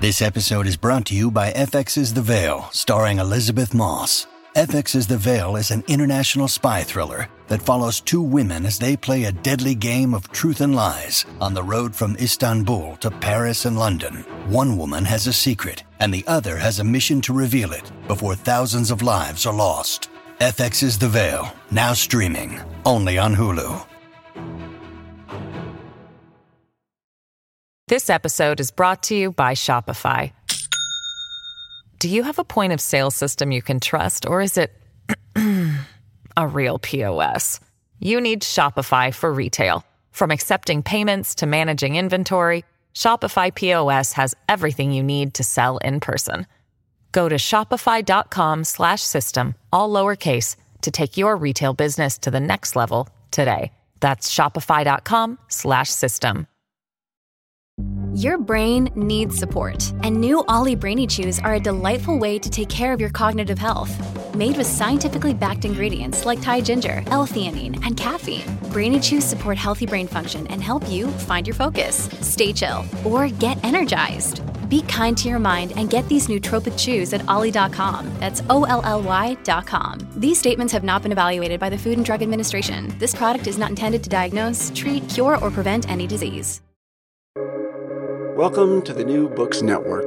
This episode is brought to you by FX's The Veil, starring Elizabeth Moss. FX's The Veil is an international spy thriller that follows two women as they play a deadly game of truth and lies on the road from Istanbul to Paris and London. One woman has a secret, and the other has a mission to reveal it before thousands of lives are lost. FX's The Veil, now streaming, only on Hulu. This episode is brought to you by Shopify. Do you have a point of sale system you can trust, or is it a real POS? You need Shopify for retail. From accepting payments to managing inventory, Shopify POS has everything you need to sell in person. Go to shopify.com/system, all lowercase, to take your retail business to the next level today. That's shopify.com/system. Your brain needs support, and new Ollie Brainy Chews are a delightful way to take care of your cognitive health. Made with scientifically backed ingredients like Thai ginger, L-theanine, and caffeine, Brainy Chews support healthy brain function and help you find your focus, stay chill, or get energized. Be kind to your mind and get these nootropic chews at ollie.com. That's OLLY.com. These statements have not been evaluated by the Food and Drug Administration. This product is not intended to diagnose, treat, cure, or prevent any disease. Welcome to the New Books Network.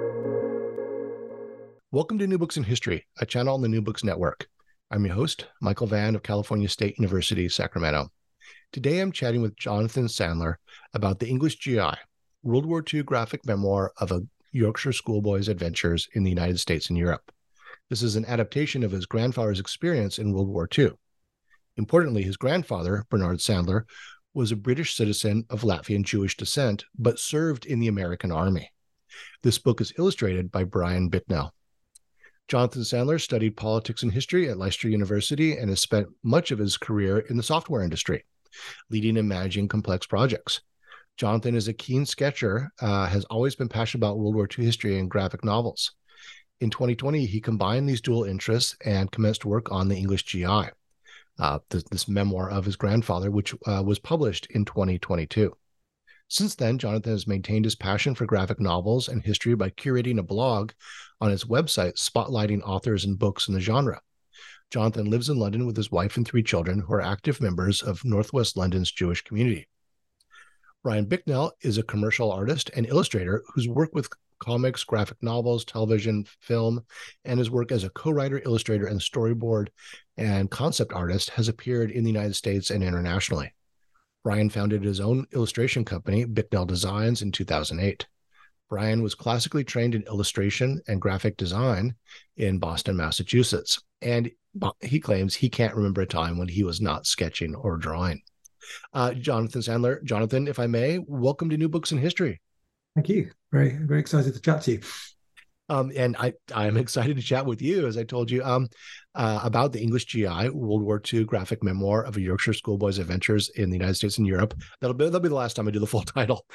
Welcome to New Books in History, a channel on the New Books Network. I'm your host, Michael Vann of California State University, Sacramento. Today I'm chatting with Jonathan Sandler about the English GI, World War II graphic memoir of a Yorkshire schoolboy's adventures in the United States and Europe. This is an adaptation of his grandfather's experience in World War II. Importantly, his grandfather, Bernard Sandler, was a British citizen of Latvian Jewish descent, but served in the American Army. This book is illustrated by Brian Bicknell. Jonathan Sandler studied politics and history at Leicester University and has spent much of his career in the software industry, leading and managing complex projects. Jonathan is a keen sketcher, has always been passionate about World War II history and graphic novels. In 2020, he combined these dual interests and commenced work on the English GI. This memoir of his grandfather, which was published in 2022. Since then, Jonathan has maintained his passion for graphic novels and history by curating a blog on his website, spotlighting authors and books in the genre. Jonathan lives in London with his wife and 3 children, who are active members of Northwest London's Jewish community. Brian Bicknell is a commercial artist and illustrator who's worked with comics, graphic novels, television, film, and his work as a co-writer, illustrator, and storyboard and concept artist has appeared in the United States and internationally. Brian founded his own illustration company, Bicknell Designs, in 2008. Brian was classically trained in illustration and graphic design in Boston, Massachusetts, and he claims he can't remember a time when he was not sketching or drawing. Jonathan Sandler, Jonathan, if I may, welcome to New Books in History. Thank you. Very, very excited to chat to you. And I'm excited to chat with you, as I told you, about the English GI, World War II graphic memoir of a Yorkshire schoolboy's adventures in the United States and Europe. That'll be the last time I do the full title,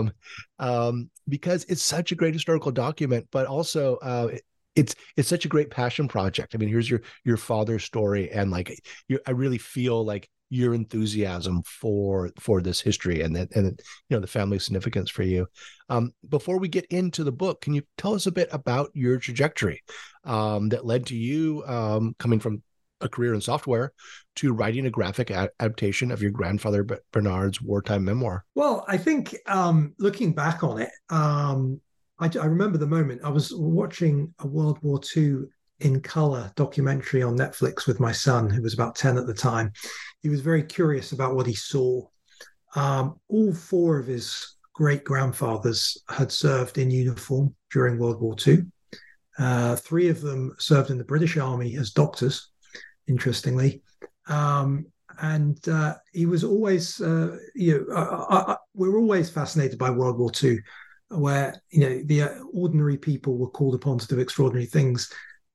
because it's such a great historical document, but also it's such a great passion project. I mean, here's your father's story, and I really feel like your enthusiasm for this history and the family significance for you. Before we get into the book, can you tell us a bit about your trajectory that led to you coming from a career in software to writing a graphic adaptation of your grandfather Bernard's wartime memoir? Well, I think looking back on it, I remember the moment I was watching a World War II in color documentary on Netflix with my son, who was about 10 at the time. He was very curious about what he saw. All 4 of his great-grandfathers had served in uniform during World War II. 3 of them served in the British Army as doctors, interestingly. And he was always, we were always fascinated by World War II, where, the ordinary people were called upon to do extraordinary things.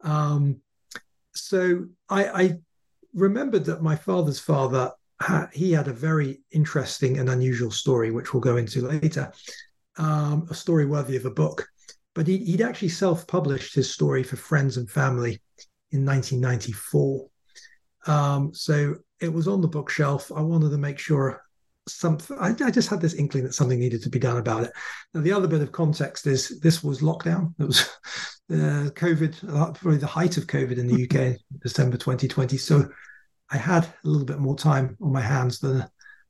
So I remembered that my father's father, he had a very interesting and unusual story, which we'll go into later, a story worthy of a book. But he'd actually self-published his story for friends and family in 1994. So it was on the bookshelf. I wanted to make sure something. I just had this inkling that something needed to be done about it. Now, the other bit of context is this was lockdown. It was COVID, probably the height of COVID in the UK, December 2020. So I had a little bit more time on my hands than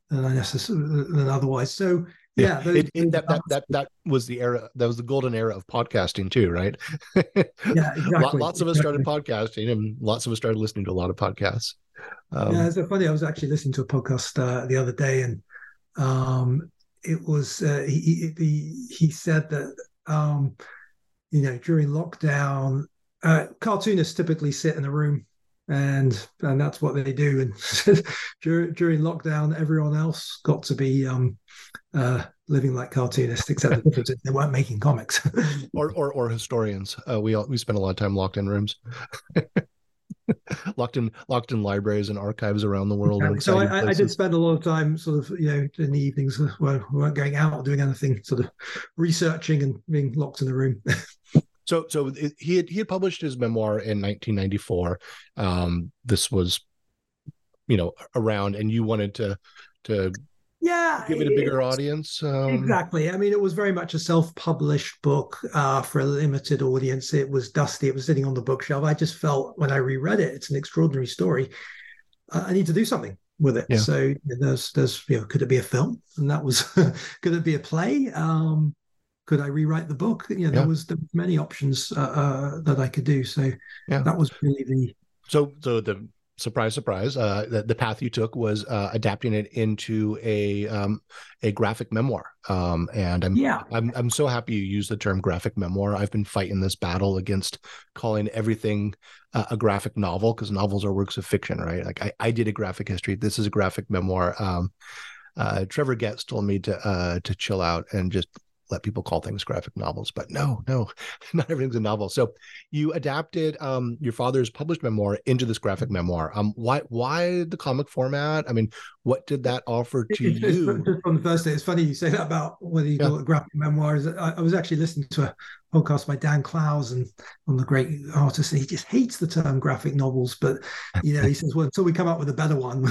otherwise. So yeah, that was the era. That was the golden era of podcasting too, right? Yeah, exactly. Lots of us started podcasting, and lots of us started listening to a lot of podcasts. Yeah, it's so funny. I was actually listening to a podcast the other day, and it was he said that during lockdown, cartoonists typically sit in a room. And that's what they do. And during lockdown, everyone else got to be living like cartoonists, except the difference is they weren't making comics. or historians. We spent a lot of time locked in rooms, locked in libraries and archives around the world. Exactly. So I did spend a lot of time sort of in the evenings where we weren't going out or doing anything, sort of researching and being locked in the room. So he had published his memoir in 1994. This was, around, and you wanted to give it a bigger audience. Exactly. I mean, it was very much a self-published book for a limited audience. It was dusty. It was sitting on the bookshelf. I just felt when I reread it, it's an extraordinary story. I need to do something with it. Yeah. So there's could it be a film? And that was could it be a play? Could I rewrite the book? There was many options that I could do. So that was really the. So the surprise, the path you took was adapting it into a graphic memoir. And I'm so happy you used the term graphic memoir. I've been fighting this battle against calling everything a graphic novel, because novels are works of fiction, right? Like I did a graphic history. This is a graphic memoir. Trevor Getz told me to chill out and just let people call things graphic novels, but no, not everything's a novel. So you adapted your father's published memoir into this graphic memoir. Why the comic format? I mean, what did that offer to you? Just on the first day, it's funny you say that about whether you call it graphic memoir. I was actually listening to a podcast by Dan Clowes and one of the great artists, and he just hates the term graphic novels, but he says, well, until we come up with a better one,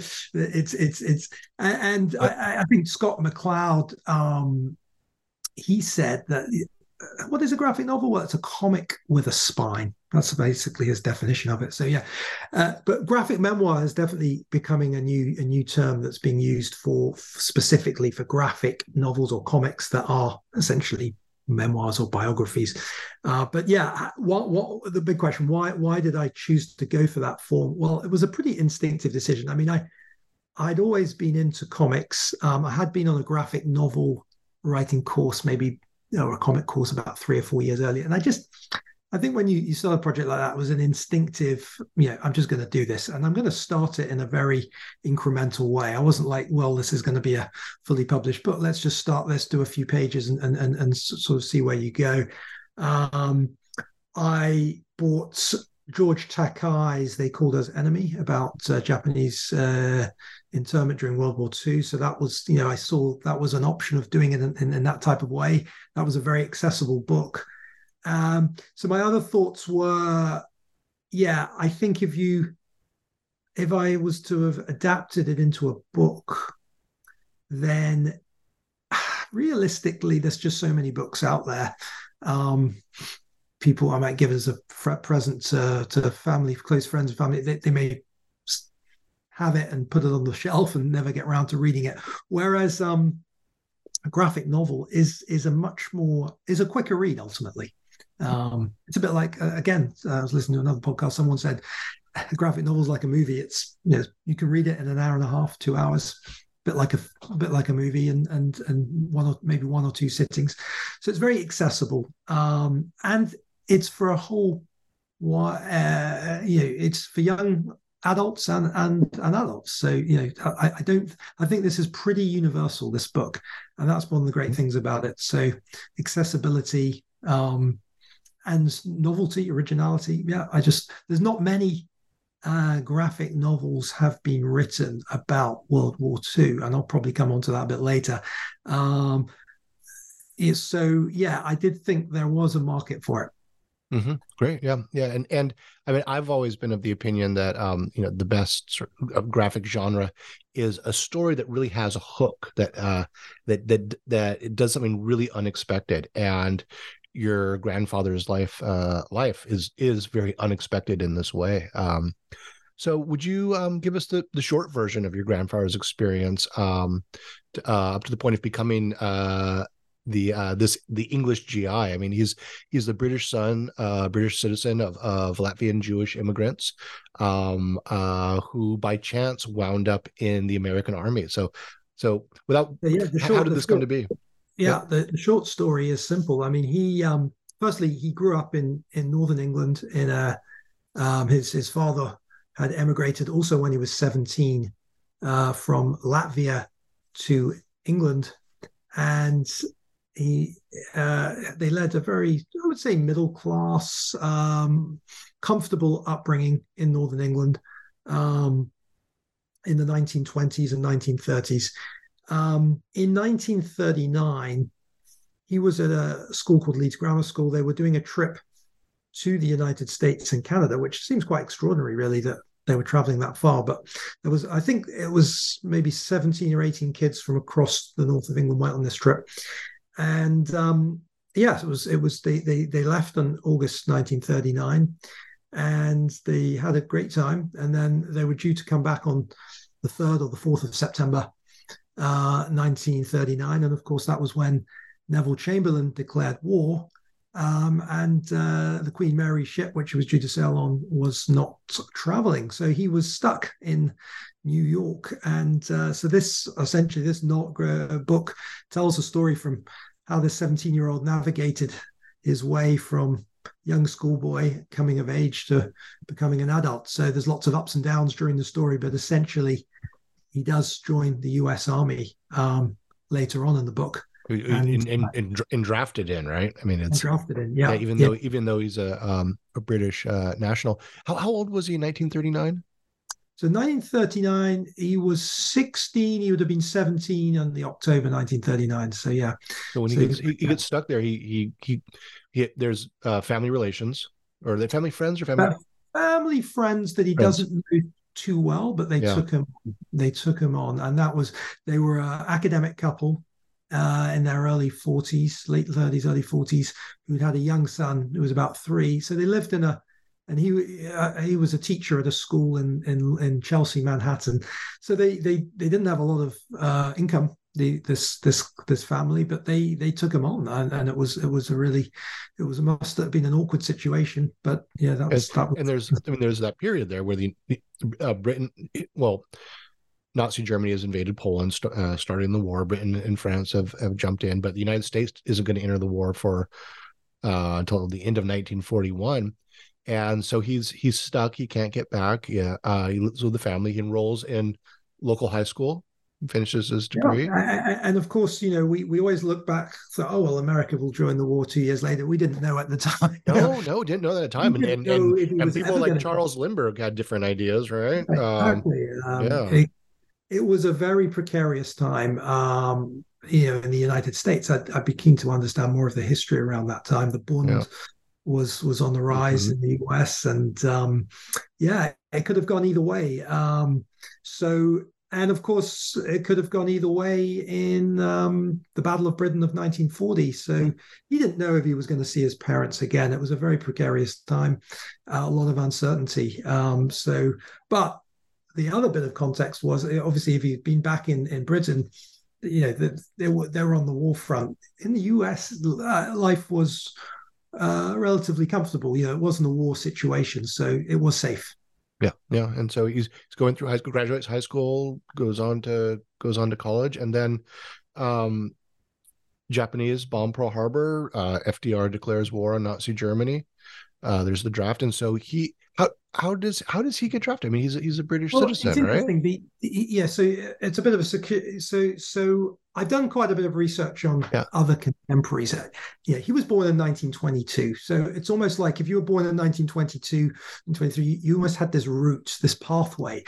I think Scott McCloud, he said that what is a graphic novel? Well, it's a comic with a spine. That's basically his definition of it. So but graphic memoir is definitely becoming a new term that's being used specifically for graphic novels or comics that are essentially memoirs or biographies. What the big question? Why did I choose to go for that form? Well, it was a pretty instinctive decision. I mean, I'd always been into comics. I had been on a graphic novel writing course, maybe a comic course about 3 or 4 years earlier. And I think when you start a project like that, it was an instinctive, I'm just going to do this and I'm going to start it in a very incremental way. I wasn't like, well, this is going to be a fully published book. Let's just start, let's do a few pages and sort of see where you go. I bought George Takei's They Called Us Enemy, about Japanese internment during World War II. So that was, I saw that was an option of doing it in that type of way. That was a very accessible book. So my other thoughts were, I think if I was to have adapted it into a book, then realistically, there's just so many books out there. People I might give as a present to family, close friends and family, they may have it and put it on the shelf and never get around to reading it. Whereas a graphic novel is a quicker read ultimately. It's a bit like, again, I was listening to another podcast. Someone said a graphic novel is like a movie. It's you can read it in an hour and a half, 2 hours. A bit like a movie, and maybe one or two sittings. So it's very accessible, and it's for a whole. It's for young adults and adults. So I think this is pretty universal, this book, and that's one of the great things about it. So accessibility, and novelty, originality. There's not many graphic novels have been written about World War II, and I'll probably come on to that a bit later. I did think there was a market for it. Great. Yeah. Yeah. And I mean, I've always been of the opinion that, the best sort of graphic genre is a story that really has a hook that it does something really unexpected. And your grandfather's life is very unexpected in this way. So would you give us the short version of your grandfather's experience up to the point of becoming the English GI? I mean, he's the British son, British citizen of Latvian Jewish immigrants, who by chance wound up in the American Army. So without, how did this come to be? Yeah, the short story is simple. I mean, he firstly he grew up in northern England in a his father had emigrated also when he was 17 from Latvia to England, and they led a very, I would say, middle class, comfortable upbringing in northern England in the 1920s and 1930s. In 1939, he was at a school called Leeds Grammar School. They were doing a trip to the United States and Canada, which seems quite extraordinary, really, that they were traveling that far. But there was, I think it was maybe 17 or 18 kids from across the north of England went on this trip. And yes, it was they left on August 1939, and they had a great time. And then they were due to come back on the 3rd or the 4th of September 1939. And of course, that was when Neville Chamberlain declared war. And the Queen Mary ship, which he was due to sail on, was not traveling. So he was stuck in New York. And so this book tells a story from how this 17-year-old navigated his way from young schoolboy coming of age to becoming an adult. So there's lots of ups and downs during the story, but essentially he does join the US Army later on in the book. And drafted in, right? I mean, it's drafted in, yeah. Even though he's a British national. How old was he in 1939? So 1939, he was 16. He would have been 17 on the October 1939. So yeah. So when he gets stuck there, he there's family relations, or are they family friends or family friends that he doesn't know too well, but they took him on, and they were an academic couple in their early 40s, late 30s, early 40s, who'd had a young son who was about 3. So they lived and he was a teacher at a school in Chelsea, Manhattan. So they didn't have a lot of income, this family, but they took him on, and it must have been an awkward situation. But yeah, that was. And there's that period there where the Britain, well, Nazi Germany has invaded Poland, starting the war. Britain and France have jumped in, but the United States isn't going to enter the war for until the end of 1941. And so he's stuck. He can't get back. Yeah, he lives with the family. He enrolls in local high school, finishes his degree. Yeah. And of course, we always look back. So, America will join the war 2 years later. We didn't know at the time. No, didn't know that at the time. And people like Charles Lindbergh had different ideas, right? Exactly. It was a very precarious time. In the United States, I'd be keen to understand more of the history around that time. The Bund was on the rise in the US, and it could have gone either way. And of course, it could have gone either way in the Battle of Britain of 1940. So he didn't know if he was going to see his parents again. It was a very precarious time, a lot of uncertainty. But the other bit of context was, obviously, if he'd been back in Britain, they were on the war front. In the US, life was relatively comfortable. It wasn't a war situation, so it was safe. Yeah. And so he's going through high school, graduates high school, goes on to college, and then Japanese bomb Pearl Harbor. FDR declares war on Nazi Germany. There's the draft, and so how does he get drafted? I mean, he's a British citizen, right? So it's a bit of a so I've done quite a bit of research on other contemporaries. He was born in 1922, so it's almost like if you were born in 1922 and 23, you almost had this route, this pathway.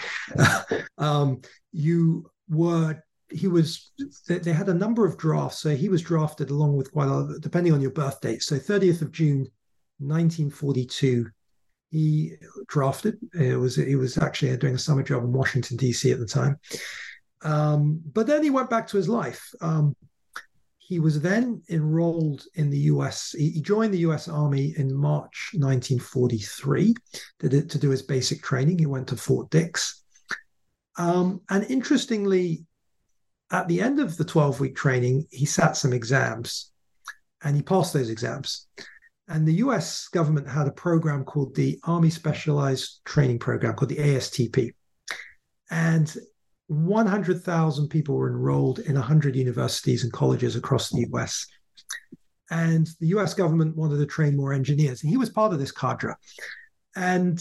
They had a number of drafts, so he was drafted along with quite a lot, depending on your birth date. So 30th of June 1942, he drafted. He was actually doing a summer job in Washington, D.C. at the time. But then he went back to his life. He was then enrolled in the U.S. He joined the U.S. Army in March 1943 to do his basic training. He went to Fort Dix. And interestingly, at the end of the 12-week training, he sat some exams and he passed those exams. And the US government had a program called the Army Specialized Training Program, called the ASTP. And 100,000 people were enrolled in 100 universities and colleges across the US. And the US government wanted to train more engineers. And he was part of this cadre. And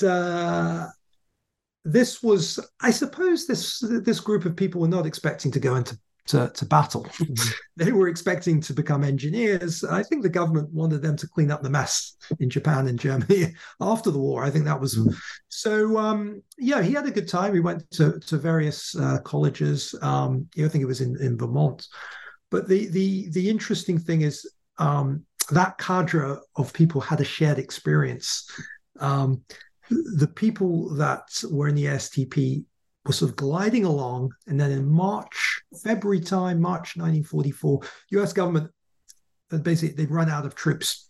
this was, I suppose, this group of people were not expecting to go into battle. They were expecting to become engineers. I think the government wanted them to clean up the mess in Japan and Germany after the war. I think that was so. Yeah, he had a good time. He went to various colleges. I think it was in Vermont. But the interesting thing is that cadre of people had a shared experience. The people that were in the ASTP were sort of gliding along, and then in February 1944, US government basically they'd run out of troops.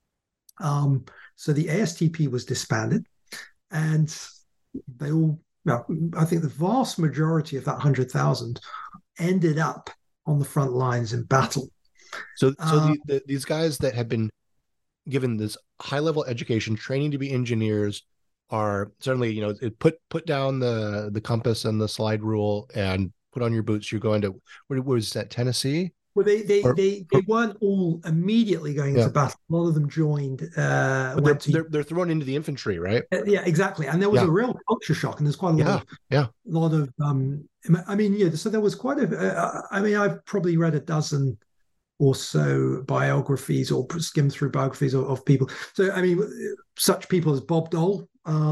So the ASTP was disbanded, and they all, I think the vast majority of that 100,000 ended up on the front lines in battle. So these guys that have been given this high-level education, training to be engineers, are certainly, put down the compass and the slide rule and put on your boots. You're going to, where was that, Tennessee? Well, they weren't all immediately going into battle. A lot of them joined. They're thrown into the infantry, right? Yeah, exactly. And there was a real culture shock, and there's quite a lot of. So there was quite I've probably read a dozen or so biographies or skimmed through biographies of people. So such people as Bob Dole,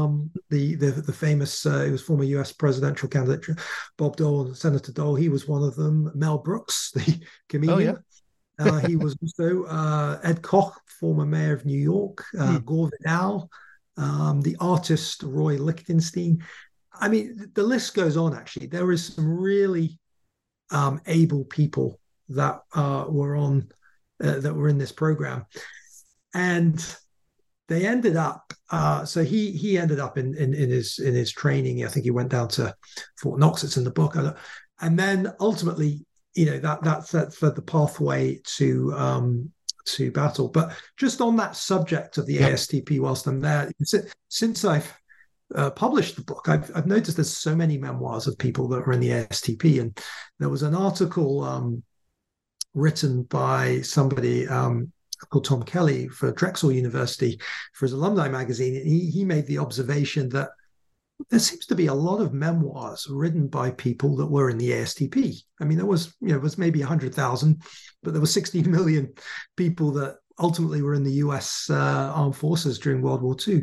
the famous he was former US presidential candidate, Bob Dole, Senator Dole. He was one of them. Mel Brooks, the comedian. He was also Ed Koch, former mayor of New York. Gore Vidal, the artist Roy Lichtenstein. The list goes on. Actually, there is some really able people that were in this program, and they ended up. So he ended up in his training. I think he went down to Fort Knox. It's in the book, and then ultimately, that set the pathway to battle. But just on that subject of the ASTP, whilst I'm there, since I've published the book, I've noticed there's so many memoirs of people that were in the ASTP, and there was an article written by somebody called Tom Kelly for Drexel University for his alumni magazine. And he made the observation that there seems to be a lot of memoirs written by people that were in the ASTP. There was, it was maybe 100,000, but there were 16 million people that ultimately were in the US armed forces during World War II.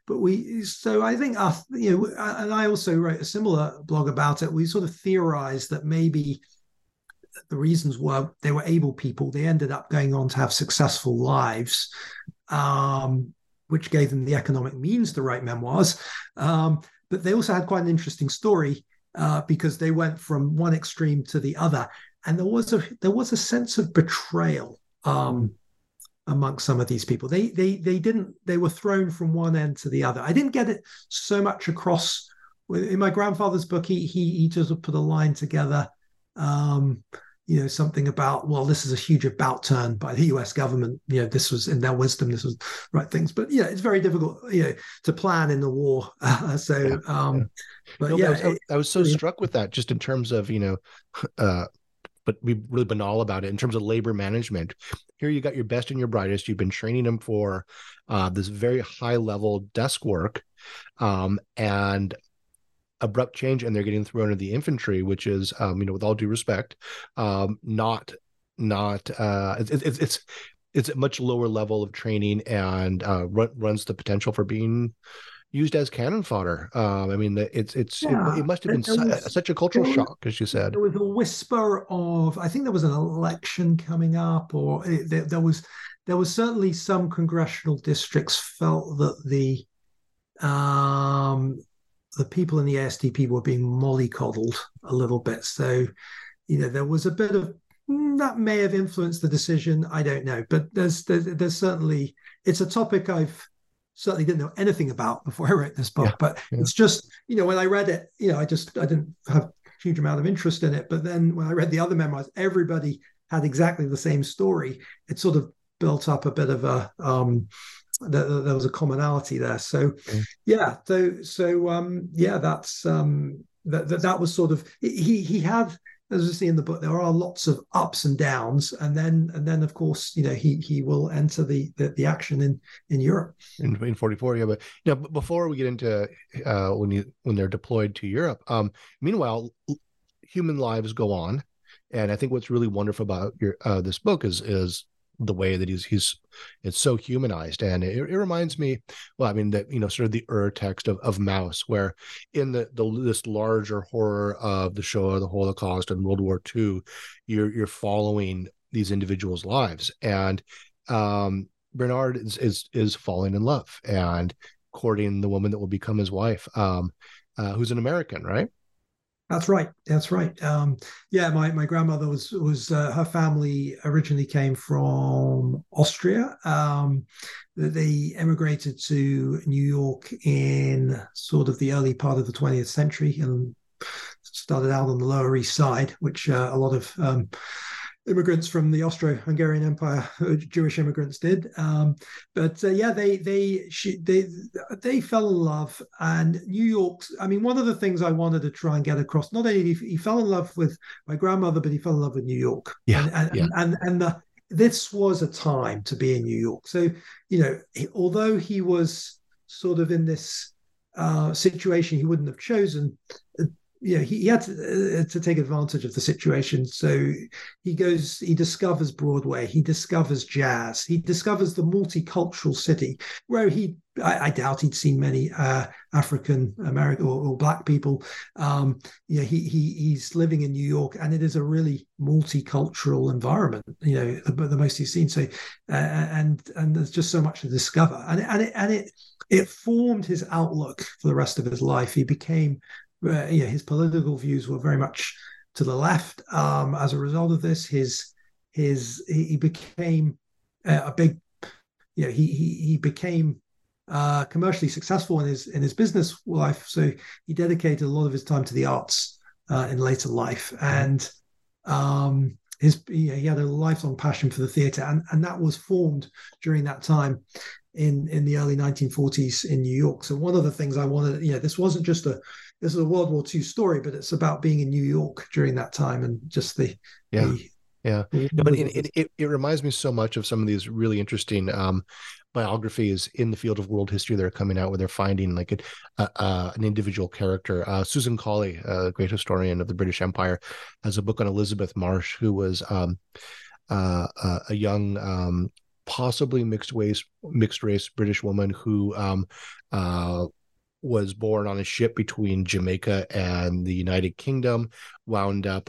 So I think, and I also wrote a similar blog about it. We sort of theorized that maybe the reasons were they were able people. They ended up going on to have successful lives, which gave them the economic means to write memoirs. But they also had quite an interesting story because they went from one extreme to the other, and there was a sense of betrayal amongst some of these people. They were thrown from one end to the other. I didn't get it so much across in my grandfather's book. He just put a line together. Something about, well, this is a huge about turn by the US government. This was in their wisdom, this was right things. But it's very difficult, to plan in the war. I was so struck with that, just in terms of, but be really banal about it in terms of labor management. Here you got your best and your brightest. You've been training them for this very high level desk work, and abrupt change, and they're getting thrown into the infantry, which is, with all due respect, it's a much lower level of training, and runs the potential for being, used as cannon fodder. I mean, it Yeah, must have been such a cultural there was shock, as you said. there was a whisper of, I think there was an election coming up, or there was certainly some congressional districts felt that the people in the ASDP were being mollycoddled a little bit. So, there was a bit of that may have influenced the decision. I don't know, but there's certainly, it's a topic I've certainly didn't know anything about before I wrote this book. Yeah, But yeah. it's just, when I read it, I didn't have a huge amount of interest in it. But then when I read the other memoirs, everybody had exactly the same story. It sort of built up a bit of a there was a commonality there. So yeah, that's that was sort of, he had, as we see in the book, there are lots of ups and downs, and then of course, he will enter the action in Europe in 44. Yeah, but before we get into when they're deployed to Europe, meanwhile, human lives go on, and I think what's really wonderful about this book is the way that it's so humanized. And it reminds me, well, I mean, that, sort of the text of Maus, where in this larger horror of the Shoah, the Holocaust, and World War II, you're following these individuals' lives. And Bernard is falling in love and courting the woman that will become his wife, who's an American, right? That's right. Yeah, my grandmother was her family originally came from Austria. They emigrated to New York in sort of the early part of the 20th century and started out on the Lower East Side, which a lot of immigrants from the Austro-Hungarian Empire, Jewish immigrants, did. Yeah, they fell in love. And New York, I mean, one of the things I wanted to try and get across, not only he fell in love with my grandmother, but he fell in love with New York. And this was a time to be in New York. So, although he was sort of in this situation he wouldn't have chosen, he had to take advantage of the situation. So he discovers Broadway, he discovers jazz, he discovers the multicultural city where I doubt he'd seen many African American or Black people. He's living in New York, and it is a really multicultural environment. The most he's seen. So, and there's just so much to discover, and it formed his outlook for the rest of his life. He became, his political views were very much to the left. As a result of this, he became a big, he became commercially successful in his business life. So he dedicated a lot of his time to the arts in later life, and he had a lifelong passion for the theatre, and that was formed during that time in the early 1940s in New York. So one of the things I wanted, this wasn't just this is a World War II story, but it's about being in New York during that time and just but it reminds me so much of some of these really interesting biographies in the field of world history that are coming out, where they're finding like an individual character. Susan Colley, a great historian of the British Empire, has a book on Elizabeth Marsh, who was a young, possibly mixed race British woman who was born on a ship between Jamaica and the United Kingdom, wound up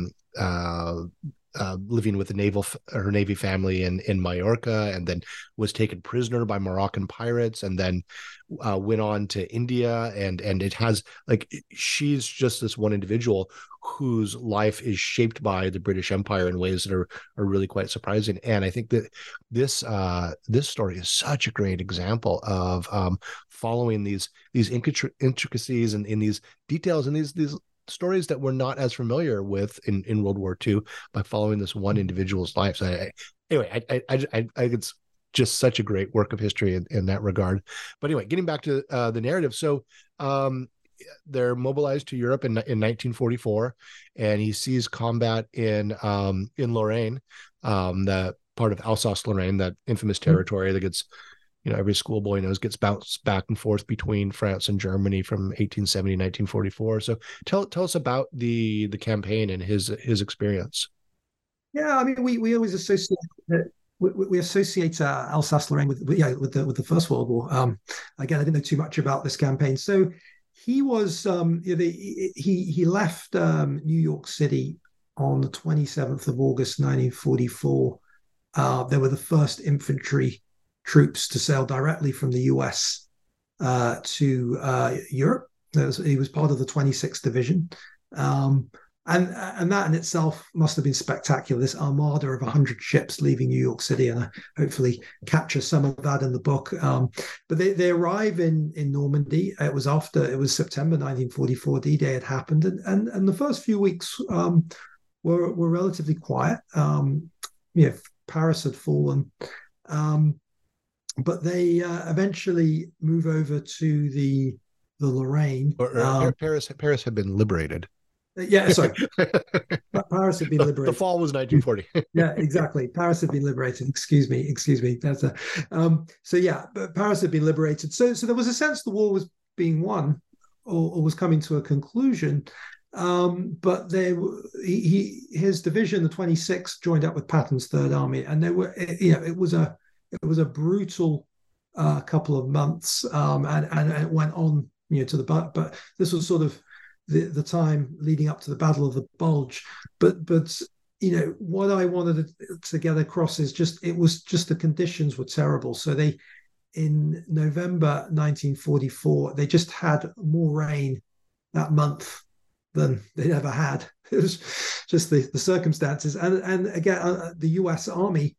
living with her Navy family in Majorca, and then was taken prisoner by Moroccan pirates, and then went on to India. And it has, like, she's just this one individual whose life is shaped by the British Empire in ways that are really quite surprising. And I think that this story is such a great example of following these intricacies and in these details and these stories that we're not as familiar with in World War II, by following this one individual's life. So I it's just such a great work of history in that regard. But anyway, getting back to the narrative. So they're mobilized to Europe in 1944, and he sees combat in Lorraine, the part of Alsace-Lorraine, that infamous territory that gets, every schoolboy knows, gets bounced back and forth between France and Germany from 1870 to 1944. So tell us about the campaign and his experience. Yeah, I mean, we always associate it we associate Alsace-Lorraine with the First World War. Again, I didn't know too much about this campaign. So he was he left New York City on the 27th of August, 1944. They were the first infantry troops to sail directly from the US to Europe. He was part of the 26th Division. And that in itself must have been spectacular, this armada of 100 ships leaving New York City, and I hopefully capture some of that in the book. But they arrive in Normandy. It was September 1944, D-Day had happened, and the first few weeks were relatively quiet. Paris had fallen, but they eventually move over to the Lorraine. Paris had been liberated. Yeah, sorry. Paris had been liberated. The fall was 1940. Yeah, exactly. Paris had been liberated. Excuse me. That's but Paris had been liberated. So there was a sense the war was being won, or was coming to a conclusion. But his division, the 26th, joined up with Patton's Third Army, and it was a brutal couple of months, and it went on, but this was sort of the time leading up to the Battle of the Bulge. But what I wanted to get across is it was the conditions were terrible. So in November 1944, they just had more rain that month than they'd ever had. It was just the circumstances. And again, the US Army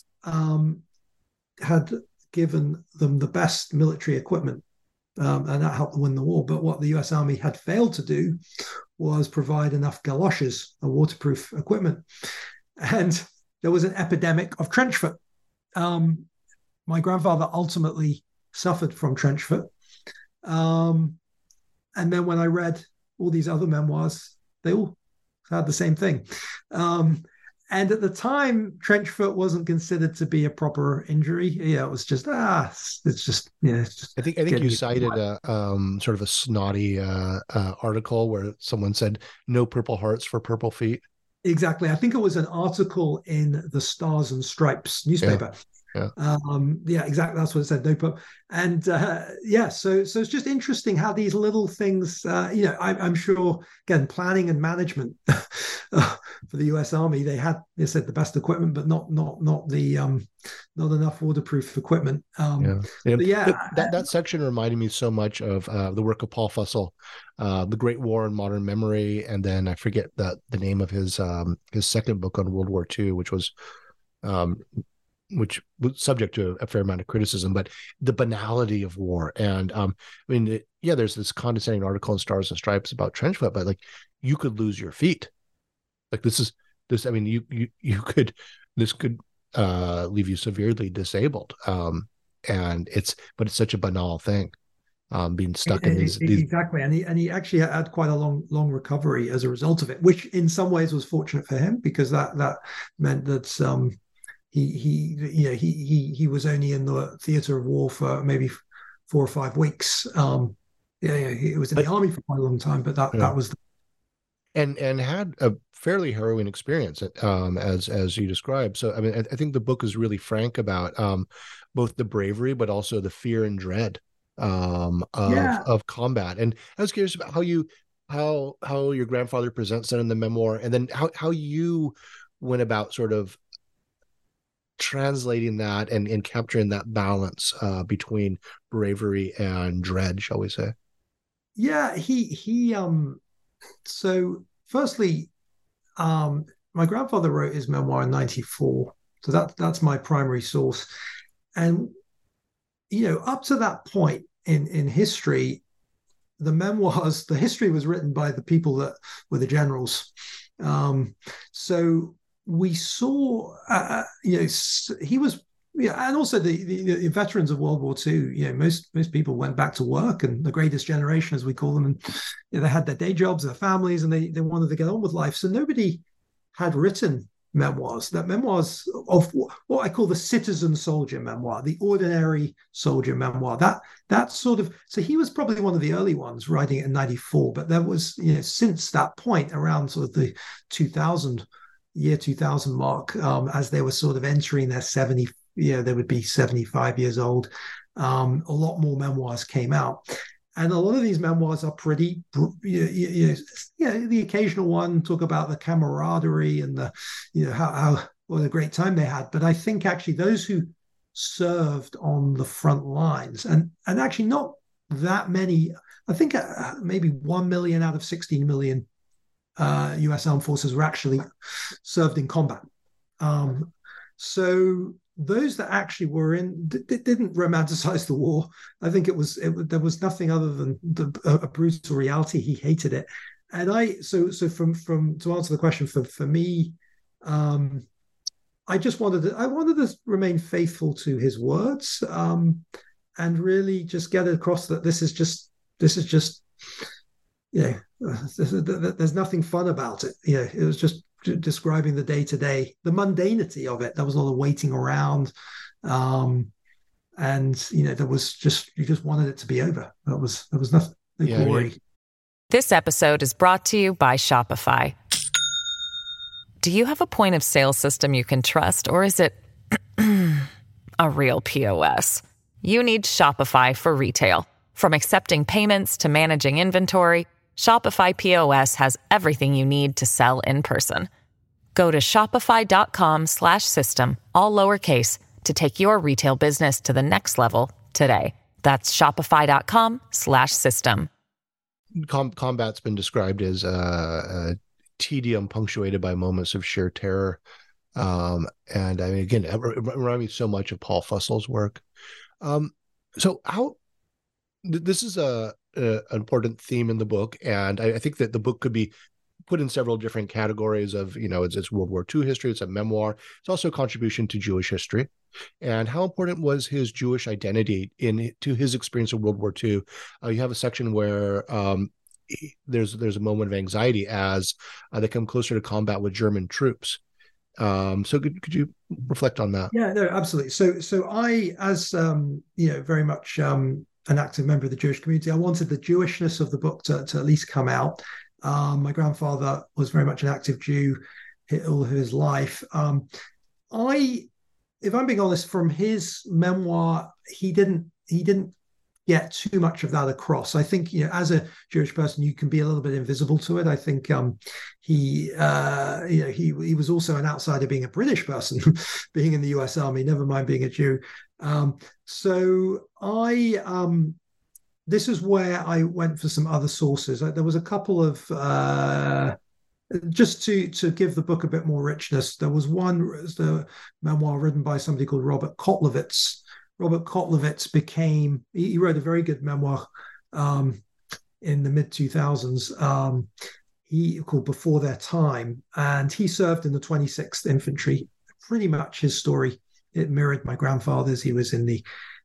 had given them the best military equipment, and that helped them win the war. But what the US Army had failed to do was provide enough galoshes, a waterproof equipment. And there was an epidemic of trench foot. My grandfather ultimately suffered from trench foot. And then when I read all these other memoirs, they all had the same thing. And at the time, trench foot wasn't considered to be a proper injury. Yeah, it was just it's just. I think you cited a sort of a snotty article where someone said no Purple Hearts for purple feet. Exactly. I think it was an article in the Stars and Stripes newspaper. Yeah. Exactly. That's what it said. No purple. And so it's just interesting how these little things. I'm sure again, planning and management. For the U.S. Army, they said the best equipment, but not enough waterproof equipment. That section reminded me so much of the work of Paul Fussell, The Great War in Modern Memory, and then I forget the name of his second book on World War II, which was subject to a fair amount of criticism, but the banality of war. And there's this condescending article in Stars and Stripes about trench foot, but like you could lose your feet. Like this could leave you severely disabled. And it's such a banal thing, being stuck in these exactly. And he actually had quite a long recovery as a result of it, which in some ways was fortunate for him, because that meant that he was only in the theater of war for maybe 4 or 5 weeks. He was in the army for quite a long time, but that was and had a fairly harrowing experience, as you described. So, I mean, I think the book is really frank about both the bravery, but also the fear and dread of combat. And I was curious about how your grandfather presents that in the memoir, and then how you went about sort of translating that and capturing that balance between bravery and dread, shall we say? Yeah, so firstly, my grandfather wrote his memoir in 1994. So that's my primary source. And, up to that point in history, the history was written by the people that were the generals. So we saw, he was, and also the veterans of World War II, most people went back to work, and the greatest generation, as we call them, and they had their day jobs, their families, and they wanted to get on with life. So nobody had written memoirs of what I call the citizen soldier memoir, the ordinary soldier memoir. That sort of, so he was probably one of the early ones writing it in 1994, but there was, since that point around sort of the 2000 year 2000 mark, as they were sort of entering their 70, they would be 75 years old. A lot more memoirs came out. And a lot of these memoirs are pretty, the occasional one talk about the camaraderie and the, how what a great time they had. But I think actually those who served on the front lines, and actually not that many, I think maybe 1 million out of 16 million US Armed Forces were actually served in combat. So those that actually were in didn't romanticize the war. I think there was nothing other than a brutal reality. He hated it, and so from to answer the question for me, I wanted to remain faithful to his words, and really just get across that this is just there's nothing fun about it. It was just describing the day-to-day, the mundanity of it. There was a lot of waiting around, and there was just, you just wanted it to be over. There was nothing, no glory. This episode is brought to you by Shopify. Do you have a point of sale system you can trust, or is it a real POS? You need Shopify for retail. From accepting payments to managing inventory, Shopify POS has everything you need to sell in person. Go to shopify.com/system, all lowercase, to take your retail business to the next level today. That's shopify.com/system. Combat's been described as a tedium punctuated by moments of sheer terror. And I mean, again, it reminded me so much of Paul Fussel's work. So this is an important theme in the book, and I think that the book could be put in several different categories of, it's World War II history, it's a memoir, it's also a contribution to Jewish history. And how important was his Jewish identity to his experience of World War II? You have a section where there's a moment of anxiety as they come closer to combat with German troops. So could you reflect on that? Yeah, no, absolutely. So I, as very much an active member of the Jewish community, I wanted the Jewishness of the book to at least come out. My grandfather was very much an active Jew all of his life. If I'm being honest, from his memoir, he didn't get too much of that across. I think, as a Jewish person, you can be a little bit invisible to it. I think he was also an outsider, being a British person, being in the US Army, never mind being a Jew. So this is where I went for some other sources. There was a couple of, just to give the book a bit more richness. There was the memoir written by somebody called Robert Kotlowitz. Robert Kotlowitz he wrote a very good memoir in the mid-2000s. He called Before Their Time, and he served in the 26th Infantry. Pretty much his story, it mirrored my grandfather's. He was in the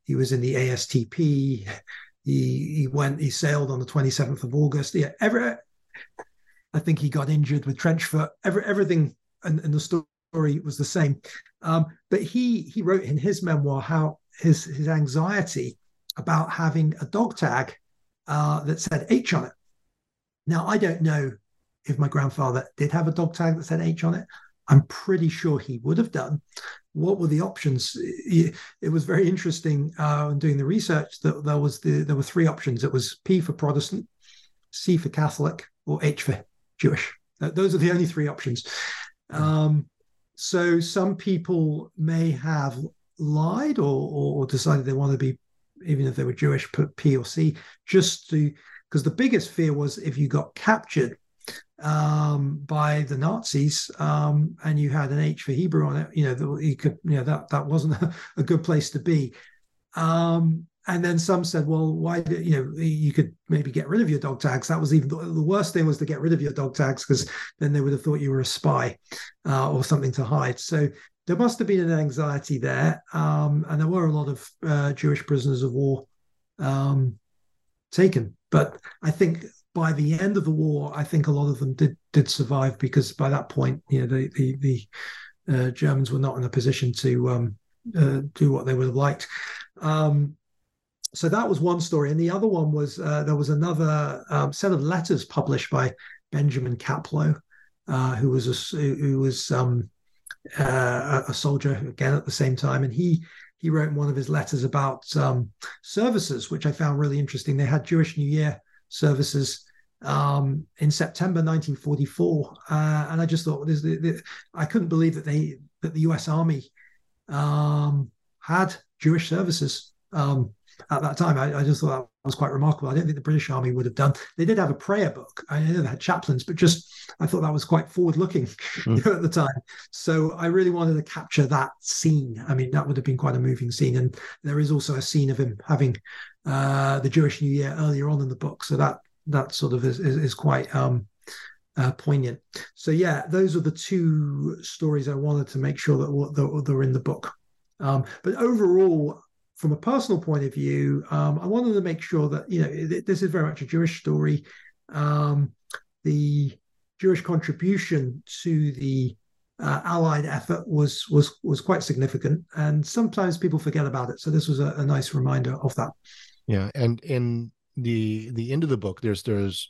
ASTP. He sailed on the 27th of August. Yeah, I think he got injured with trench foot. Everything in the story was the same. But he wrote in his memoir how his anxiety about having a dog tag that said H on it. Now, I don't know if my grandfather did have a dog tag that said H on it. I'm pretty sure he would have done. What were the options? It was very interesting in doing the research that there were three options. It was P for Protestant, C for Catholic, or H for Jewish. Those are the only three options. So some people may have lied or decided they want to be, even if they were Jewish, put P or C, because the biggest fear was if you got captured by the Nazis and you had an H for Hebrew on it, that wasn't a good place to be. And then some said, well, why you could maybe get rid of your dog tags. That was even the worst thing, was to get rid of your dog tags, because then they would have thought you were a spy or something to hide. So there must have been an anxiety there. And there were a lot of Jewish prisoners of war taken. But I think by the end of the war, I think a lot of them did survive, because by that point, the Germans were not in a position to do what they would have liked. So that was one story. And the other one was there was another set of letters published by Benjamin Kaplow. who was a soldier again at the same time, and he wrote in one of his letters about services, which I found really interesting. They had Jewish New Year services in September 1944, and I just thought I couldn't believe that the U.S. Army had Jewish services at that time. I just thought that was quite remarkable. I don't think the British Army would have done. They did have a prayer book. I know they had chaplains, but I thought that was quite forward-looking at the time. So I really wanted to capture that scene. I mean, that would have been quite a moving scene. And there is also a scene of him having the Jewish New Year earlier on in the book. So that sort of is quite poignant. So yeah, those are the two stories I wanted to make sure that they're in the book. But overall, from a personal point of view, I wanted to make sure that, this is very much a Jewish story. The Jewish contribution to the Allied effort was quite significant, and sometimes people forget about it. So this was a nice reminder of that. Yeah, and in the end of the book, there's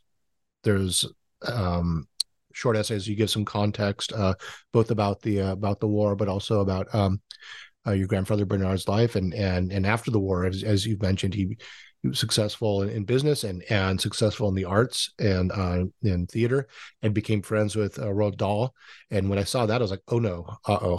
short essays. You give some context, both about the war, but also about your grandfather Bernard's life, and after the war, as you've mentioned, he was successful in business and successful in the arts and in theater, and became friends with Roald Dahl. And when I saw that, I was like, oh no,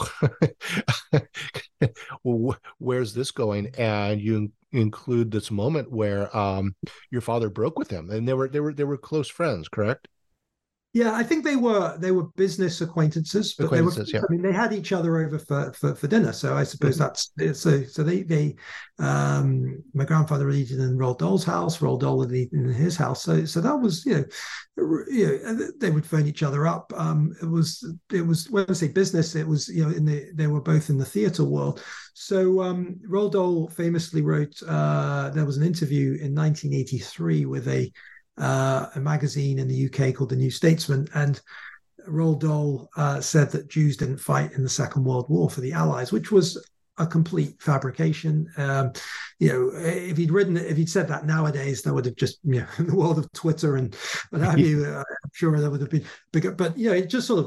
well, where's this going? And you include this moment where your father broke with him, and they were close friends, correct? Yeah, I think they were business acquaintances, but yeah. I mean, they had each other over for dinner. So I suppose that's so. So they my grandfather would eat in Roald Dahl's house. Roald Dahl would eat in his house. So that was they would phone each other up. It was when I say business, it was they were both in the theatre world. So Roald Dahl famously wrote. There was an interview in 1983 with a magazine in the UK called The New Statesman, and Roald Dahl said that Jews didn't fight in the Second World War for the Allies, which was a complete fabrication. If he'd said that nowadays, that would have just in the world of Twitter and what have you, I'm sure that would have been bigger. But it just sort of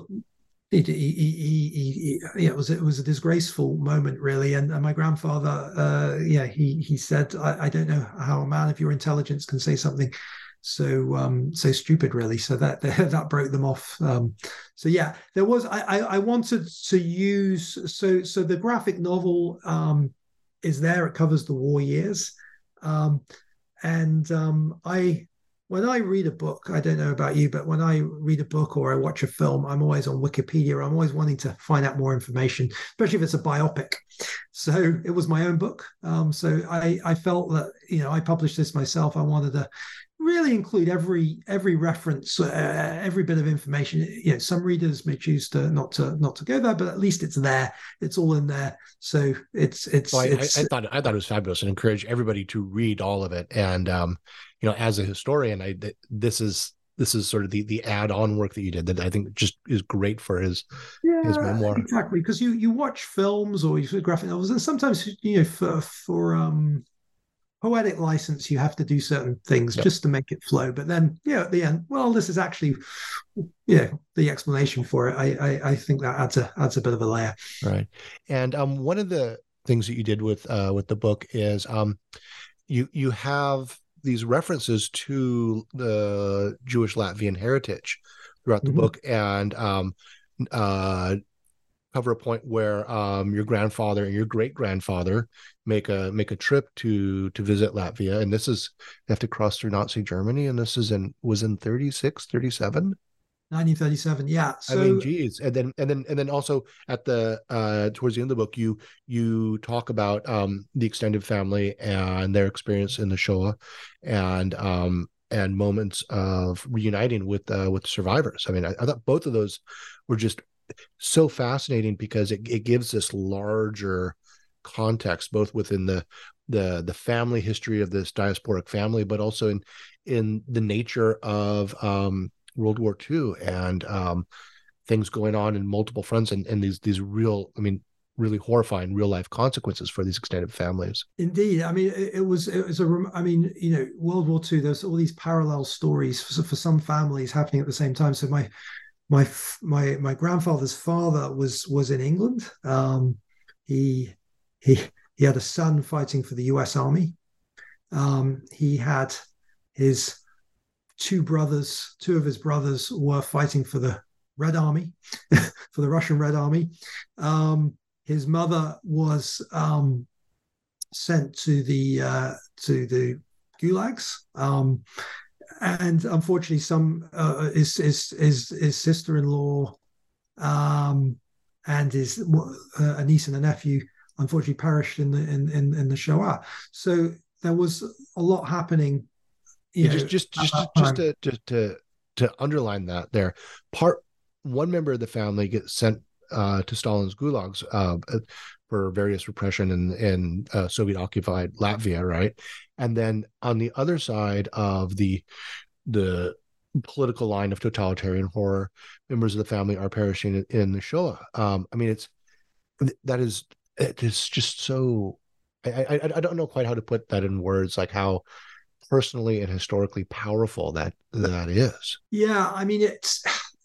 it was a disgraceful moment, really. And my grandfather, he said, I don't know how a man of your intelligence can say something so stupid, really. So that broke them off. So yeah, there was. I wanted to use so the graphic novel is there. It covers the war years, when I read a book, I don't know about you, but when I read a book or I watch a film, I'm always on Wikipedia. I'm always wanting to find out more information, especially if it's a biopic. So it was my own book. So I felt that, I published this myself. I wanted to really include every reference, every bit of information. Some readers may choose to not to go there, but at least it's there. It's all in there. So it's. Well, I thought it was fabulous, and encourage everybody to read all of it. And as a historian, this is sort of the add-on work that you did that I think just is great for his memoir. Exactly, because you watch films or you see graphic novels, and sometimes for poetic license, you have to do certain things just to make it flow. But then, at the end, well, this is actually, the explanation for it. I think that adds a bit of a layer. Right. And one of the things that you did with the book is you have these references to the Jewish Latvian heritage throughout the book, and cover a point where your grandfather and your great grandfather make a trip to visit Latvia, and this is, they have to cross through Nazi Germany, and this was in 36, 37. 1937, yeah. So, I mean, geez, and then also at the towards the end of the book, you talk about the extended family and their experience in the Shoah, and moments of reuniting with survivors. I mean, I thought both of those were just so fascinating because it gives this larger context, both within the family history of this diasporic family, but also in the nature of World War II and things going on in multiple fronts, and these real, really horrifying real life consequences for these extended families. Indeed. I mean, it was World War II, there's all these parallel stories for some families happening at the same time. So my grandfather's father was in England. He he he had a son fighting for the U.S. Army. He had his two of his brothers were fighting for the Red Army, for the Russian Red Army. His mother was sent to the gulags, and unfortunately, his sister-in-law and his a niece and a nephew unfortunately perished in the Shoah. So there was a lot happening. Just to underline that, one member of the family gets sent to Stalin's gulags for various repression in Soviet occupied Latvia, right? And then on the other side of the political line of totalitarian horror, members of the family are perishing in the Shoah. I mean, it is just so. I don't know quite how to put that in words, like how personally and historically powerful that is. Yeah, I mean, it's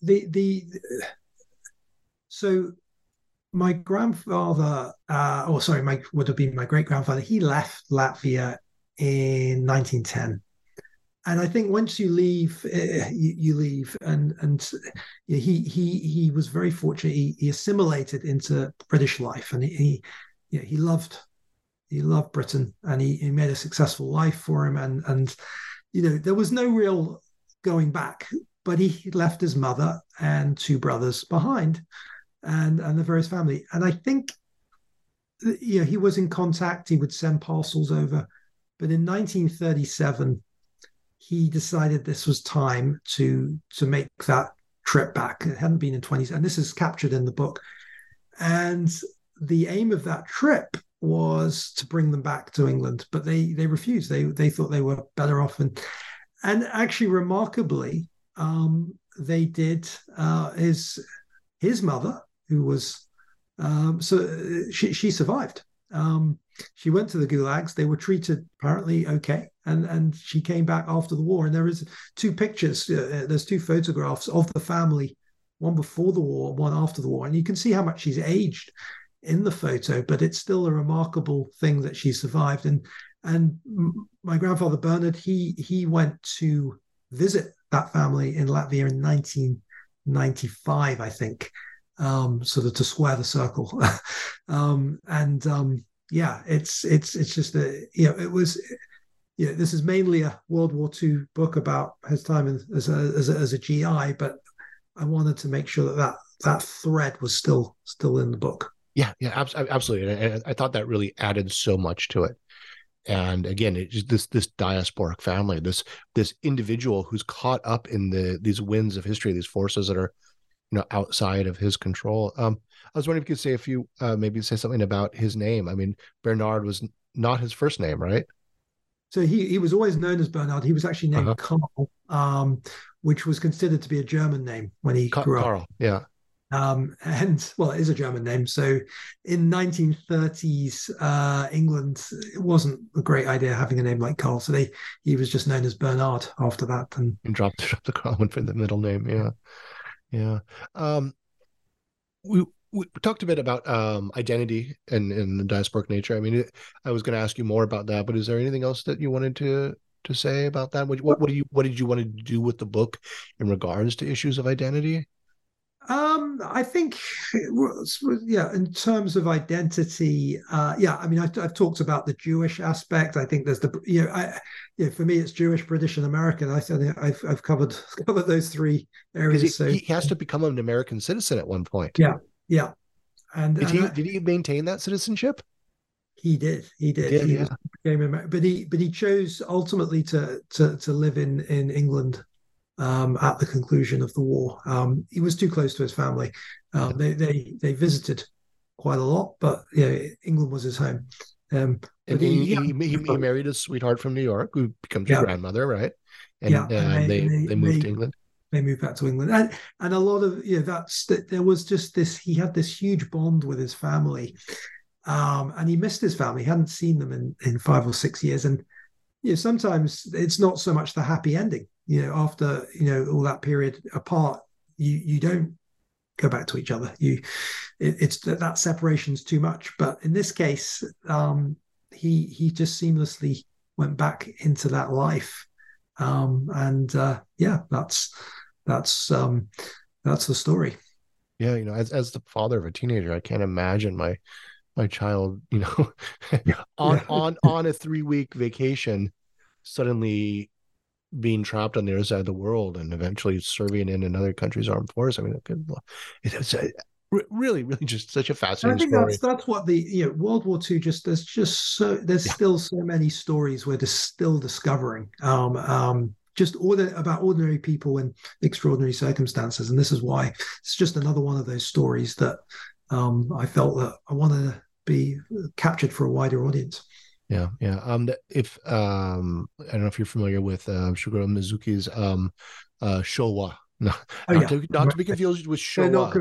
so my grandfather, would have been my great grandfather. He left Latvia in 1910, and I think once you leave, you leave, and he was very fortunate. He assimilated into British life, and he loved Britain, and he made a successful life for him, and there was no real going back. But he left his mother and two brothers behind, and the various family. And I think, he was in contact. He would send parcels over. But in 1937, he decided this was time to make that trip back. It hadn't been in 20s, and this is captured in the book. And the aim of that trip was to bring them back to England, but they refused. They thought they were better off, and actually remarkably, they did. His mother, who was she survived. She went to the gulags. They were treated apparently okay, and she came back after the war. And there is two pictures. There's two photographs of the family, one before the war, one after the war, and you can see how much she's aged in the photo, but it's still a remarkable thing that she survived. And my grandfather Bernard, he went to visit that family in Latvia in 1995, I think, sort of to square the circle. It's just it was. This is mainly a World War II book about his time as a GI, but I wanted to make sure that thread was still in the book. Yeah, absolutely. And I thought that really added so much to it. And again, it's just this diasporic family, this individual who's caught up in these winds of history, these forces that are, outside of his control. I was wondering if you could say maybe say something about his name. I mean, Bernard was not his first name, right? So he was always known as Bernard. He was actually named Karl, which was considered to be a German name when he grew up. Karl, yeah. And well, it is a German name. So in 1930s England, it wasn't a great idea having a name like Karl. So he was just known as Bernard after that. And dropped the Karl for the middle name. Yeah. We talked a bit about identity and the diasporic nature. I mean, I was going to ask you more about that, but is there anything else that you wanted to say about that? What did you want to do with the book in regards to issues of identity? I think, in terms of identity, I mean, I've talked about the Jewish aspect. I think there's for me, it's Jewish, British, and American. I've covered those three areas. He has to become an American citizen at one point. Yeah. And did he maintain that citizenship? He did. He became, but he chose ultimately to live in England. At the conclusion of the war, he was too close to his family. They visited quite a lot, but England was his home. And he married a sweetheart from New York who becomes your grandmother, right? And they moved to England. They moved back to England, and a lot of there was just this. He had this huge bond with his family, and he missed his family. He hadn't seen them in 5 or 6 years, and sometimes it's not so much the happy ending. After all that period apart, you don't go back to each other. It's that separation's too much. But in this case, he just seamlessly went back into that life, that's the story. Yeah, as the father of a teenager, I can't imagine my child, on a 3-week vacation, suddenly being trapped on the other side of the world and eventually serving in another country's armed force. I mean, it's really, really just such a fascinating story. I think that's what the World War II there's still so many stories we're still discovering. Just about ordinary people in extraordinary circumstances, and this is why it's just another one of those stories that I felt that I wanted to be captured for a wider audience. Yeah. If I don't know if you're familiar with Shigoro Mizuki's Showa. Not to be confused with Showa.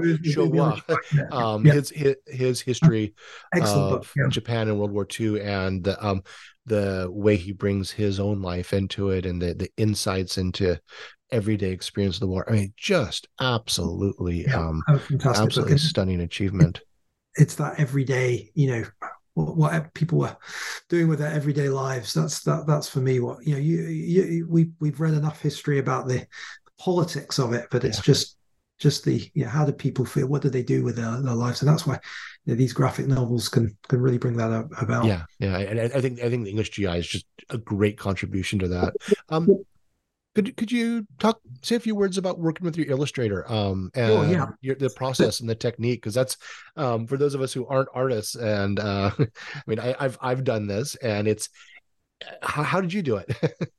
His history of Japan in World War II, and the way he brings his own life into it, and the insights into everyday experience of the war. I mean, just absolutely, absolutely stunning achievement. It's that everyday, what people were doing with their everyday lives. That's for me what we've read enough history about the politics of it, but it's just the how do people feel, what do they do with their lives, and that's why these graphic novels can really bring that about. And I think the English GI is just a great contribution to that. Could you say a few words about working with your illustrator, and the process and the technique? Because that's for those of us who aren't artists, and I mean, I've done this, and it's how did you do it?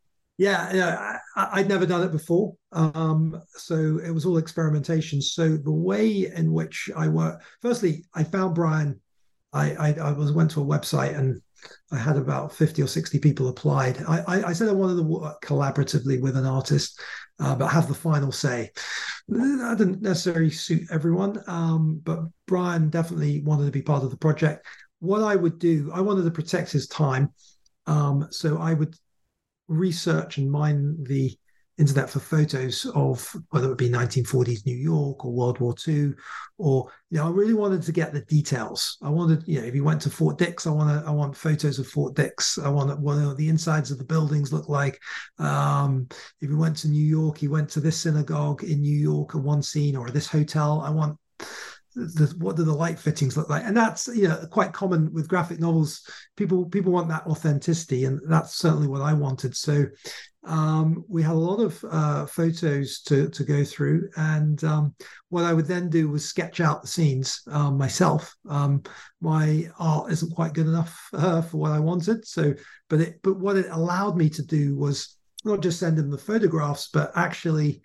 I'd never done it before, so it was all experimentation. So the way in which I work, firstly, I found Brian. I went to a website and I had about 50 or 60 people applied. I said I wanted to work collaboratively with an artist, but have the final say. That didn't necessarily suit everyone, but Brian definitely wanted to be part of the project. What I would do, I wanted to protect his time, so I would research and mine the internet for photos of whether it be 1940s New York or World War II, or I really wanted to get the details. I wanted, if you went to Fort Dix, I want photos of Fort Dix. I want what the insides of the buildings look like. If you went to New York, you went to this synagogue in New York in one scene, or this hotel. I want what do the light fittings look like? And that's quite common with graphic novels. People want that authenticity, and that's certainly what I wanted. So we had a lot of photos to go through, and what I would then do was sketch out the scenes myself. My art isn't quite good enough for what I wanted, but what it allowed me to do was not just send him the photographs, but actually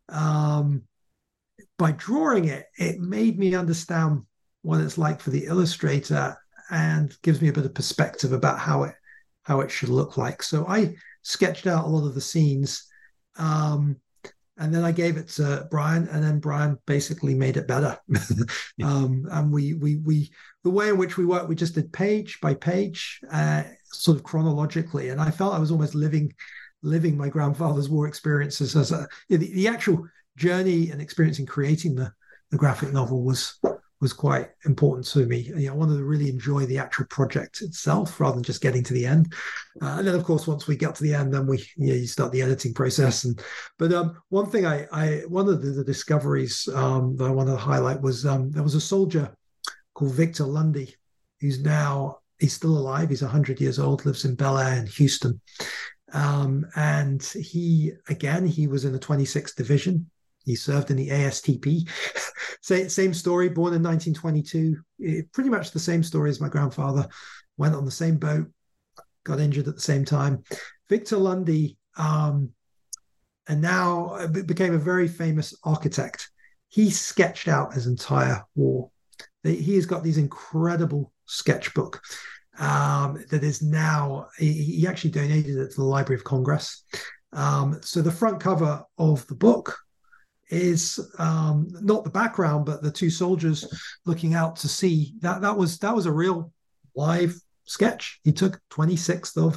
by drawing it, it made me understand what it's like for the illustrator, and gives me a bit of perspective about how it should look like. So I sketched out a lot of the scenes, and then I gave it to Brian, and then Brian basically made it better. And we the way in which we worked, we just did page by page, sort of chronologically, and I felt I was almost living my grandfather's war experiences as the actual journey and experience in creating the graphic novel was quite important to me. I wanted to really enjoy the actual project itself rather than just getting to the end. And then, of course, once we got to the end, then you start the editing process. But one thing one of the discoveries that I wanted to highlight was there was a soldier called Victor Lundy, he's still alive. He's 100 years old, lives in Bel Air in Houston. And he was in the 26th Division. He served in the ASTP. Same story, born in 1922. Pretty much the same story as my grandfather. Went on the same boat, got injured at the same time. Victor Lundy, and now became a very famous architect. He sketched out his entire war. He has got these incredible sketchbook that is now, he actually donated it to the Library of Congress. So the front cover of the book is not the background, but the two soldiers looking out to sea. That was a real live sketch. He took 26th of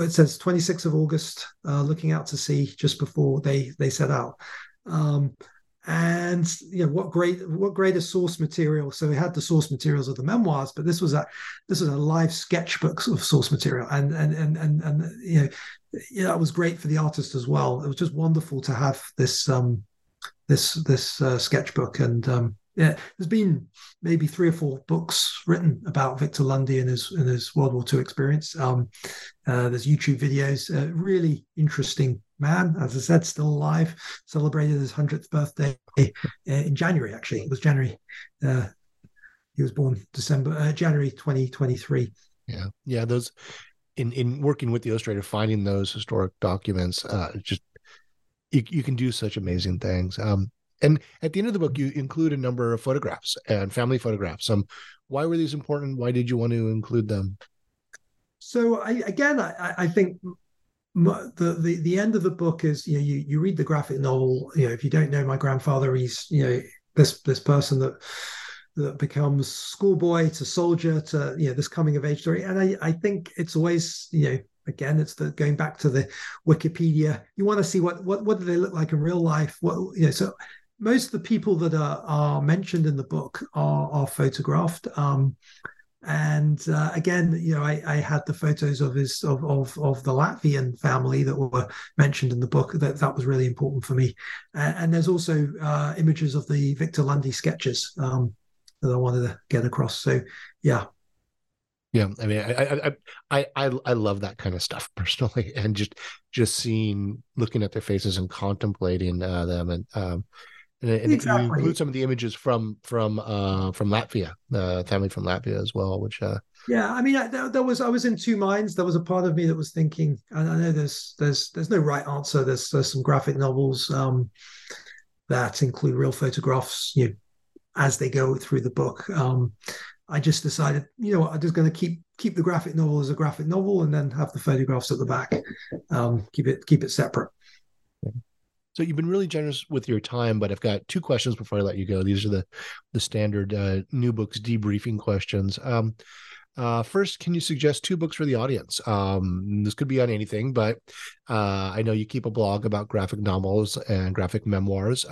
August, looking out to sea just before they set out. And what greater source material. So we had the source materials of the memoirs, but this was a live sketchbook of source material, and that was great for the artist as well. It was just wonderful to have this sketchbook. And there's been maybe 3 or 4 books written about Victor Lundy and his World War II experience. There's YouTube videos. Really interesting man, as I said, still alive. Celebrated his 100th birthday in January. Actually, it was January. He was born January 2023. Yeah. Those in working with the illustrator, finding those historic documents, just you can do such amazing things. And at the end of the book, you include a number of photographs and family photographs. Why were these important? Why did you want to include them? So I think the end of the book is, you read the graphic novel. If you don't know my grandfather, he's this person that becomes schoolboy to soldier to this coming of age story. And I think it's always again, it's going back to the Wikipedia. You want to see what do they look like in real life? So most of the people that are mentioned in the book are photographed. And again, I had the photos of the Latvian family that were mentioned in the book. That was really important for me. And there's also images of the Victor Lundy sketches that I wanted to get across. So, yeah. Yeah, I mean, I love that kind of stuff personally, and just looking at their faces and contemplating them, and exactly. You include some of the images from Latvia, the family from Latvia as well, which yeah, I mean, I was in 2 minds. There was a part of me that was thinking, and I know there's no right answer. There's some graphic novels that include real photographs, as they go through the book. I just decided, I'm just going to keep the graphic novel as a graphic novel, and then have the photographs at the back. Keep it separate. So you've been really generous with your time, but I've got 2 questions before I let you go. These are the standard new books debriefing questions. First, can you suggest 2 books for the audience? This could be on anything, but I know you keep a blog about graphic novels and graphic memoirs.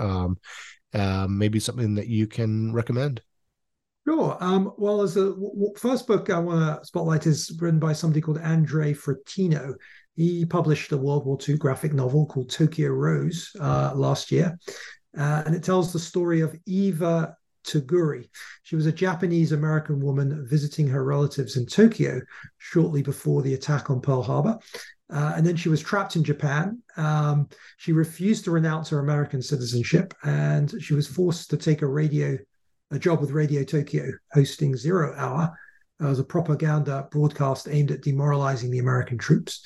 Maybe something that you can recommend. Sure. Well, as the first book I want to spotlight is written by somebody called Andre Fratino. He published a World War II graphic novel called Tokyo Rose last year. And it tells the story of Eva Toguri. She was a Japanese-American woman visiting her relatives in Tokyo shortly before the attack on Pearl Harbor. And then she was trapped in Japan. She refused to renounce her American citizenship, and she was forced to take a job with Radio Tokyo, hosting Zero Hour as a propaganda broadcast aimed at demoralizing the American troops.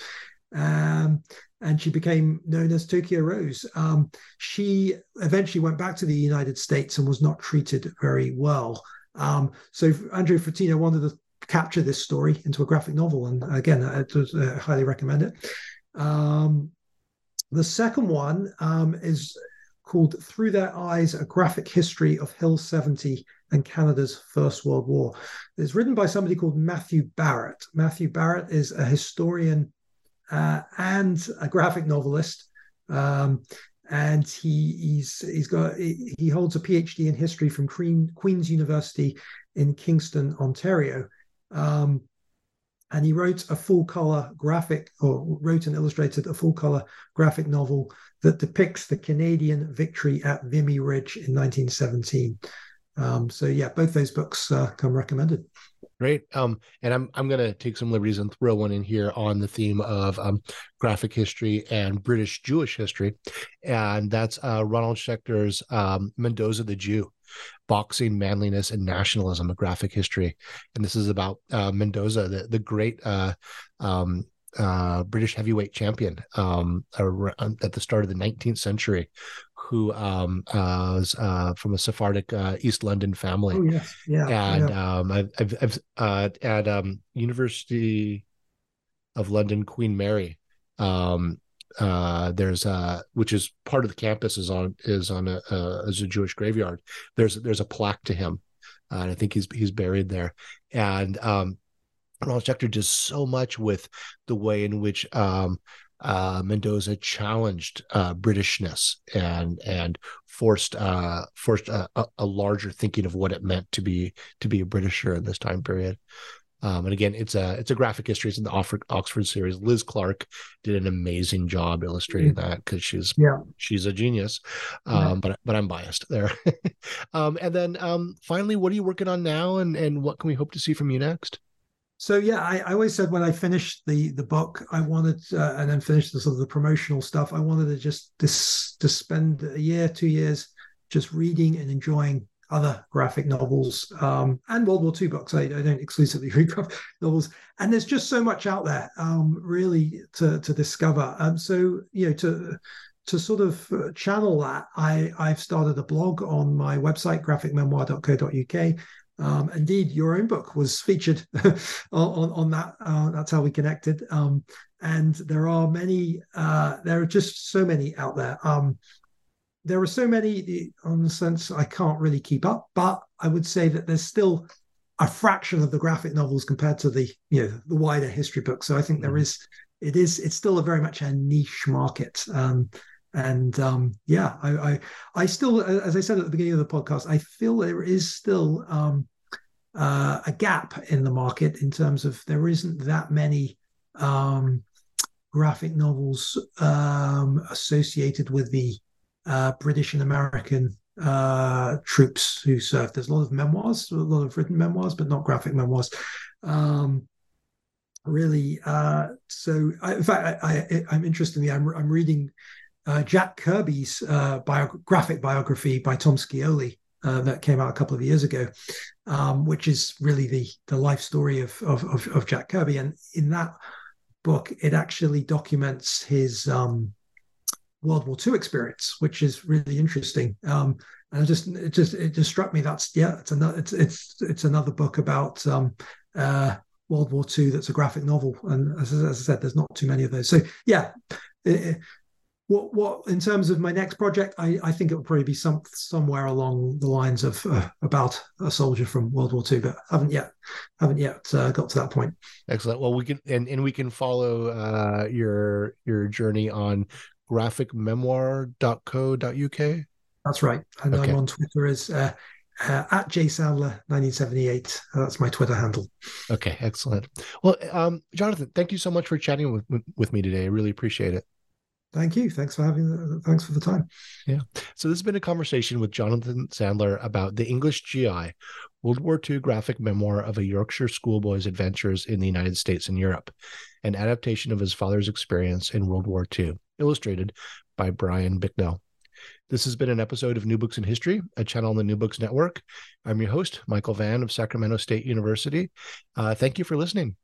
And she became known as Tokyo Rose. She eventually went back to the United States and was not treated very well. So Andre Fratino wanted to capture this story into a graphic novel. And again, I highly recommend it. The second one is called Through Their Eyes, A Graphic History of Hill 70 and Canada's First World War. It's written by somebody called Matthew Barrett. Matthew Barrett is a historian and a graphic novelist. And he holds a PhD in history from Queen's University in Kingston, Ontario. And he wrote and illustrated a full-color graphic novel that depicts the Canadian victory at Vimy Ridge in 1917. So yeah, both those books come recommended. Great. And I'm going to take some liberties and throw one in here on the theme of graphic history and British Jewish history. And that's Ronald Schechter's Mendoza the Jew, Boxing, Manliness, and Nationalism, a Graphic History. And this is about Mendoza, the great British heavyweight champion at the start of the 19th century, who was from a Sephardic East London family. Oh, yes. Yeah. And I've at University of London, Queen Mary, there's which is part of the campus is on a Jewish graveyard. There's a plaque to him, and I think he's buried there. And Ronald Schechter does so much with the way in which Mendoza challenged Britishness and forced a larger thinking of what it meant to be a Britisher in this time period. And again, it's a graphic history. It's in the Oxford series. Liz Clark did an amazing job illustrating that because she's a genius. But I'm biased there. And then finally, what are you working on now, and what can we hope to see from you next? So I always said when I finished the book, I wanted and then finished the sort of the promotional stuff, I wanted to just to spend a year, 2 years just reading and enjoying other graphic novels and World War II books. I don't exclusively read graphic novels, and there's just so much out there really to discover. So to sort of channel that, I've started a blog on my website, graphicmemoir.co.uk. Indeed, your own book was featured on that. That's how we connected. And there are many. There are just so many out there. There are so many, in the sense I can't really keep up. But I would say that there's still a fraction of the graphic novels compared to the the wider history books. So I think it's still a very much a niche market. I still, as I said at the beginning of the podcast, I feel there is still a gap in the market in terms of there isn't that many graphic novels associated with the British and American troops who served. There's a lot of memoirs, a lot of written memoirs, but not graphic memoirs. Really. So in fact, I'm interested I'm reading Jack Kirby's graphic biography by Tom Scioli that came out a couple of years ago, which is really the life story of Jack Kirby. And in that book, it actually documents his World War II experience, which is really interesting. And it just struck me it's another book about World War II that's a graphic novel. And as I said, there's not too many of those. So what in terms of my next project, I think it will probably be somewhere along the lines of about a soldier from World War II, but haven't yet got to that point. Excellent. Well, we can follow your journey on graphicmemoir.co.uk. That's right. And okay. I'm on Twitter as at jsandler1978. That's my Twitter handle. Okay, excellent. Well, Jonathan, thank you so much for chatting with me today. I really appreciate it. Thank you. Thanks for the time. Yeah. So this has been a conversation with Jonathan Sandler about The English GI, World War II graphic memoir of a Yorkshire schoolboy's adventures in the United States and Europe, an adaptation of his father's experience in World War II, illustrated by Brian Bicknell. This has been an episode of New Books in History, a channel on the New Books Network. I'm your host, Michael Vann of Sacramento State University. Thank you for listening.